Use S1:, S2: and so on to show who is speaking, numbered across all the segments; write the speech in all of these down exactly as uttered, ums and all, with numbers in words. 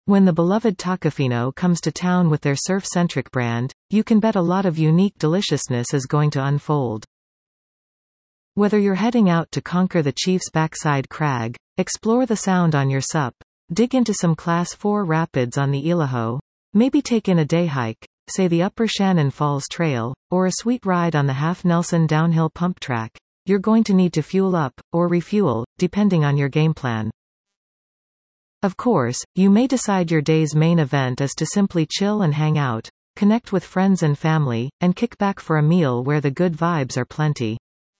S1: When the beloved Tacofino comes to town with their surf-centric brand, you can bet a lot of unique deliciousness is going to unfold. Whether you're heading out to conquer the Chief's backside crag, explore the Sound on your sup, dig into some Class four rapids on the Ilaho, maybe take in a day hike, say the Upper Shannon Falls Trail, or a sweet ride on the Half Nelson downhill pump track, you're going to need to fuel up, or refuel, depending on your game plan. Of course, you may decide your day's main event is to simply chill and hang out, connect with friends and family, and kick back for a meal where the good vibes are plenty.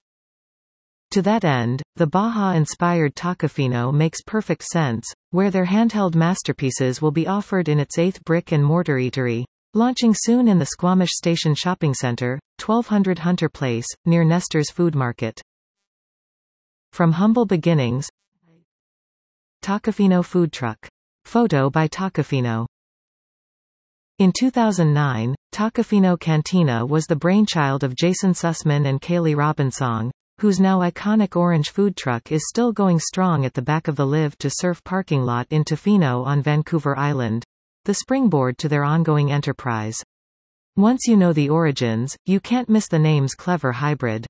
S1: To that end, the Baja-inspired Tacofino makes perfect sense, where their handheld masterpieces will be offered in its eighth brick-and-mortar eatery, launching soon in the Squamish Station Shopping Center, twelve hundred Hunter Place, near Nestor's Food Market. From humble beginnings, Tacofino Food Truck. Photo by Tacofino. In two thousand nine, Tacofino Cantina was the brainchild of Jason Sussman and Kaylee Robinsong, whose now iconic orange food truck is still going strong at the back of the Live to Surf parking lot in Tofino on Vancouver Island, the springboard to their ongoing enterprise. Once you know the origins, you can't miss the name's clever hybrid.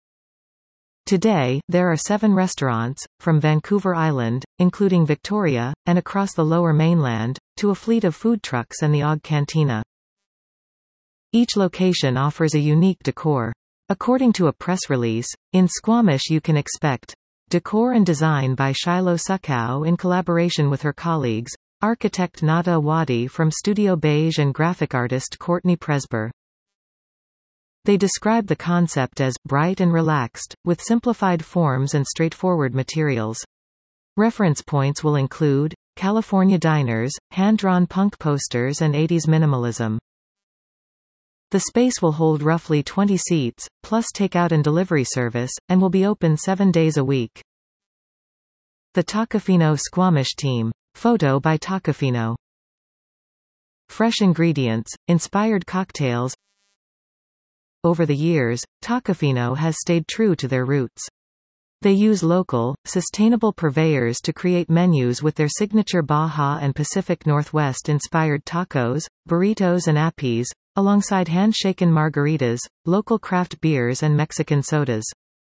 S1: Today, there are seven restaurants, from Vancouver Island, including Victoria, and across the Lower Mainland, to a fleet of food trucks and the Og Cantina. Each location offers a unique decor. According to a press release, in Squamish you can expect decor and design by Shiloh Suckow in collaboration with her colleagues, architect Nada Awadi from Studio Beige and graphic artist Courtney Presber. They describe the concept as bright and relaxed, with simplified forms and straightforward materials. Reference points will include California diners, hand-drawn punk posters and eighties minimalism. The space will hold roughly twenty seats, plus takeout and delivery service, and will be open seven days a week. The Tacofino Squamish team. Photo by Tacofino. Fresh ingredients, inspired cocktails. Over the years, Tacofino has stayed true to their roots. They use local, sustainable purveyors to create menus with their signature Baja and Pacific Northwest-inspired tacos, burritos and appies, alongside hand-shaken margaritas, local craft beers and Mexican sodas.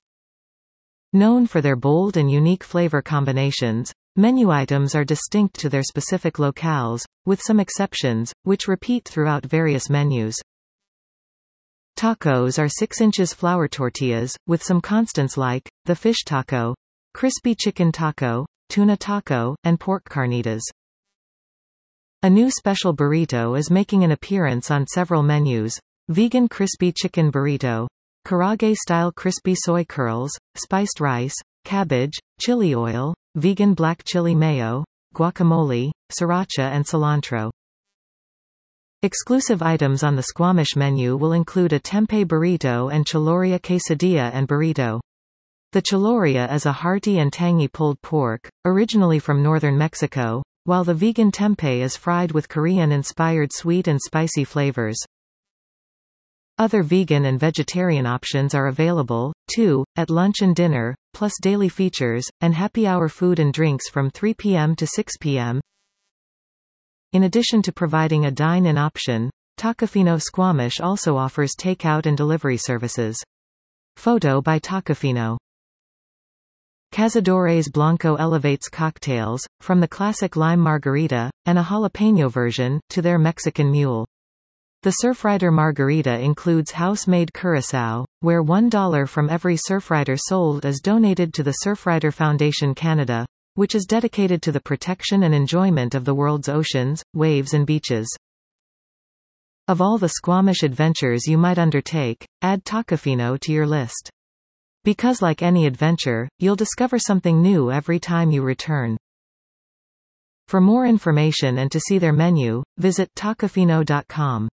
S1: Known for their bold and unique flavor combinations, menu items are distinct to their specific locales, with some exceptions, which repeat throughout various menus. Tacos are six inches flour tortillas, with some constants like, the fish taco, crispy chicken taco, tuna taco, and pork carnitas. A new special burrito is making an appearance on several menus: vegan crispy chicken burrito, karage-style crispy soy curls, spiced rice, cabbage, chili oil, vegan black chili mayo, guacamole, sriracha and cilantro. Exclusive items on the Squamish menu will include a tempeh burrito and chaloria quesadilla and burrito. The chaloria is a hearty and tangy pulled pork, originally from northern Mexico, while the vegan tempeh is fried with Korean-inspired sweet and spicy flavors. Other vegan and vegetarian options are available, too, at lunch and dinner, plus daily features, and happy hour food and drinks from three p m to six p m In addition to providing a dine-in option, Tacofino Squamish also offers takeout and delivery services. Photo by Tacofino. Cazadores Blanco elevates cocktails, from the classic lime margarita, and a jalapeno version, to their Mexican mule. The Surfrider margarita includes house-made curacao, where one dollar from every Surfrider sold is donated to the Surfrider Foundation Canada, which is dedicated to the protection and enjoyment of the world's oceans, waves and beaches. Of all the Squamish adventures you might undertake, add Tacofino to your list. Because like any adventure, you'll discover something new every time you return. For more information and to see their menu, visit tacofino dot com.